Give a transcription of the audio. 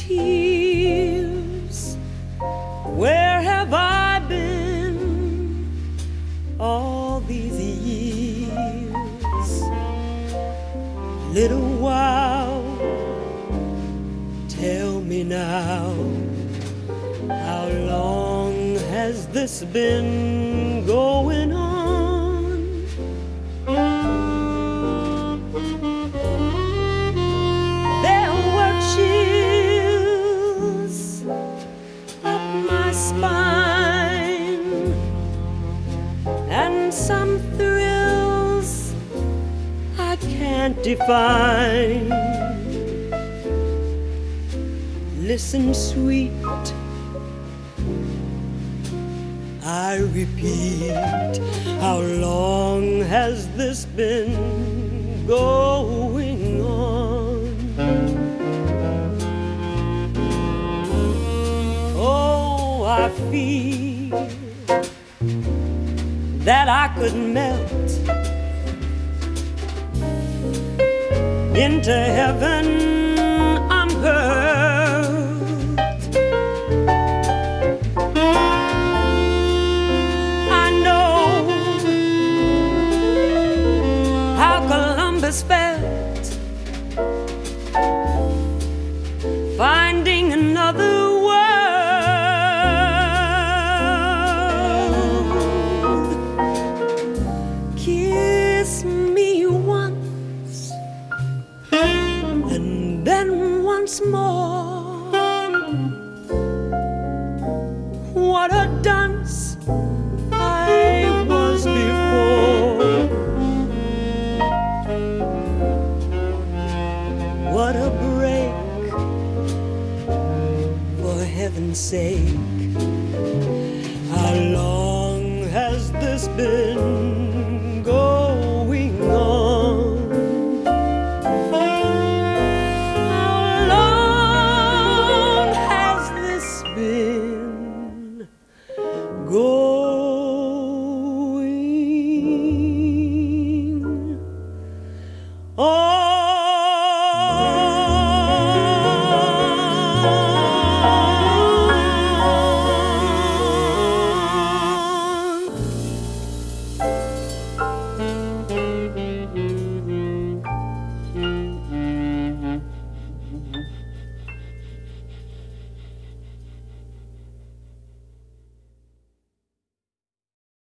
tears. Where have I been all these years? Little while, tell me now, how long has this been going on? There were chills up my spine and some thrills I can't define. Listen, sweet, I repeat, how long has this been going on? Oh, I feel that I could melt into heaven on earth. I know how Columbus felt, finding another world. Kiss me once and then once more. What a dunce I was before. What a break, for heaven's sake. How long has this been